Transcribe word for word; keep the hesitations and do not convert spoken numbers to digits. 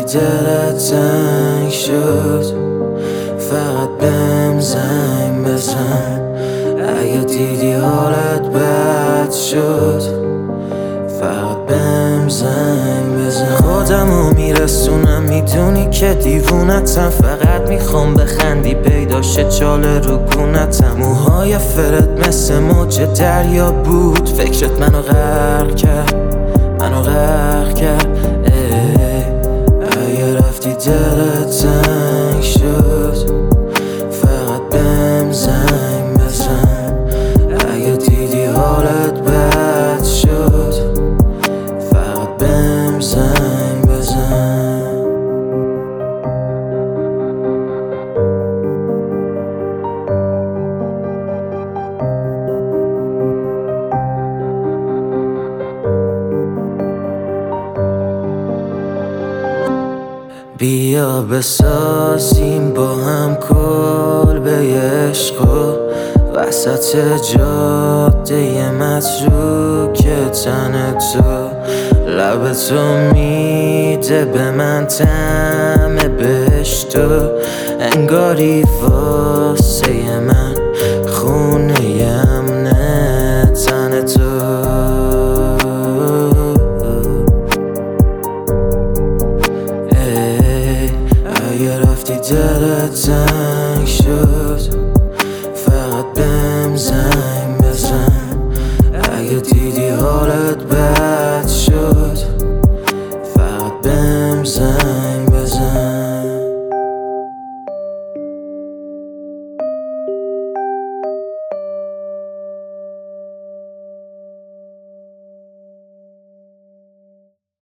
دلت تنگ شد فقط بهم زنگ بزن. اگه دیدی حالت بد شد فقط بهم زنگ بزن. خودمو میرسونم میدونی که دیوونتم، فقط میخوام بخندی پیدا شه چاله رو گونتم. موهای فرد مثل موج دریا بود، فکرت منو غرق کرد منو غرق کرد. اگه رفتی دلت تنگ شد فقط بهم زنگ بزن. اگه دیدی حالت بد شد فقط بهم زنگ بزن. بیا بسازیم با هم کلبه عشقو وسط جاده متروک تن تو. لب تو میده به من طعم بهشتو، انگاری واسه من خونه امن تن تو. اگه رفتی دلت